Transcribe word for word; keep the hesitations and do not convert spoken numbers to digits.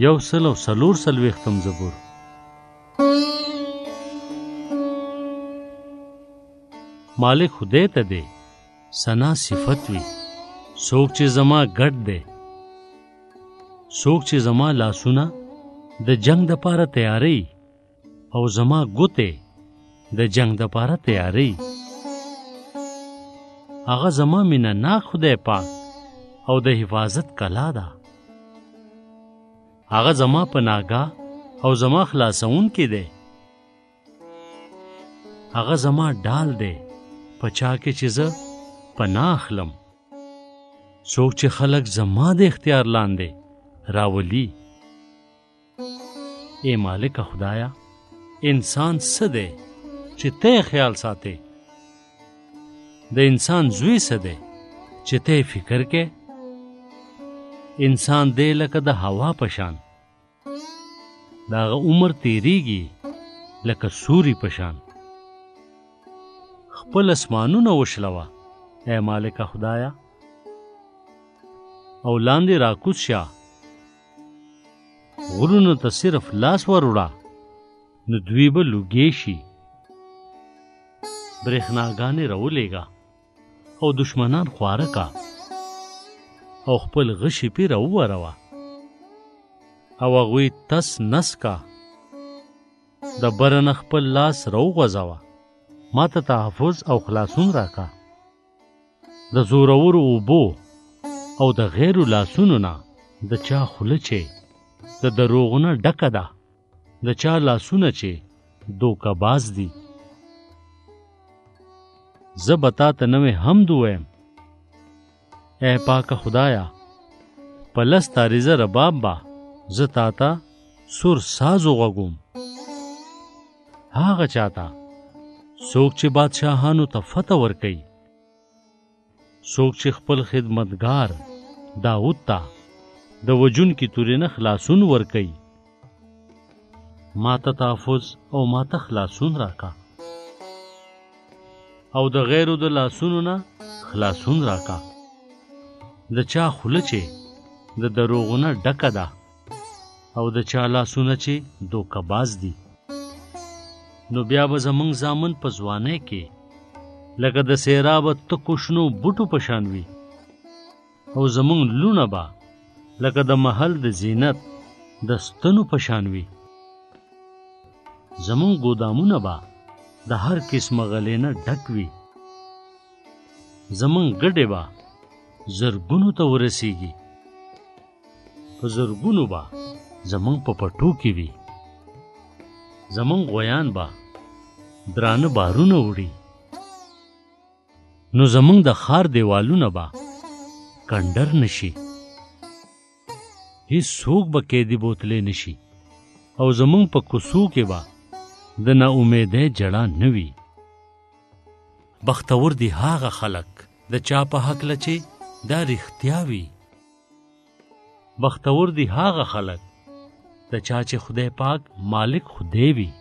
یو سل او څلور څلوېښتم زبور. مالک خدای ته دی ثنا صفت وي. څوک چې زما ګډ دی، څوک چې زما لاسونه د جنگ دپاره تیاری او زما ګوتې د جنگ دپاره تیاری. هغه زما مینه ناک خدای پاک او د حفاظت کلا ده. هغه زما پناهګاه او زما خلاصون کې دی. هغه زما ډال دی په چا کې چې زه پناه اخلم. څوک چې خلک زما د اختیار لاندې راولي. ای مالک خدایا، انسان څه دی چې ته خیال ساتې؟ د انسان زوی څه دی چې ته فکر کې؟ انسان دی لکه د هوا پشان، د هغه عمر تیریږي لکه سوري پشان. خپل اسمانونه وشلوه ای مالک خدایا، او لاندې راکوز شه. غرونو ته صرف لاس وروړه نو دوی به لوګې شي. برېښناګانې راولېږه او دشمنان خواره کا، او خپل غشي پې راووروه او هغوی تس نس کا. د بره نه خپل لاس راوغځوه، ما ته تحفظ او خلاصون راکا. د زورورو اوبو او د غیرو لاسونو نه د چا خوله چې د دروغونه ډکه ده، د چا لاسونه چې دوکه باز دي. زه به تا ته نوې حمد ووایم ای پاکه خدایا. په لس تاریزه رباب به زه تا ته سور ساز وغږوم. هغه چاته څوک چې بادشاهانو ته فتح ورکوي، څوک چې خپل خدمتګار داود ته د وجونکي تورې نه خلاصون ورکوي. ما ته تحفظ او ما ته خلاصون راکا، او د غیرو د لاسونو نه خلاصون راکا. د چا خوله چې د دروغونه ډکه ده، او د چا لاسونه چې دوکه باز دي. نو بیا به زمونږ زامن په ځوانۍ کې لکه د سیرابه تکو شنو بوټو په شان وي، او زمونږ لونه به لکه د محل د زینت د ستنو په شان وي. زمونږ ګودامونه به د هر قسمه غلې نه ډک وي. زمونږ ګډې به زرګونو ته ورسیږي، په زرګونو به زمونږ په پټو کې وي. زمونږ غویان به درانه بارونه وړي، نو زمونږ د ښار دیوالونه به کنډر نشي. هیڅ څوک به قیدي بوتلې نشي، او زمونږ په کوڅو کې به د نا امیدۍ جړه نه وي. بختور دي هغه خلک د چا په هکله چې دا رښتیا وي. بختور دي هغه خلک د چا چې خدای پاک مالک خدای وي.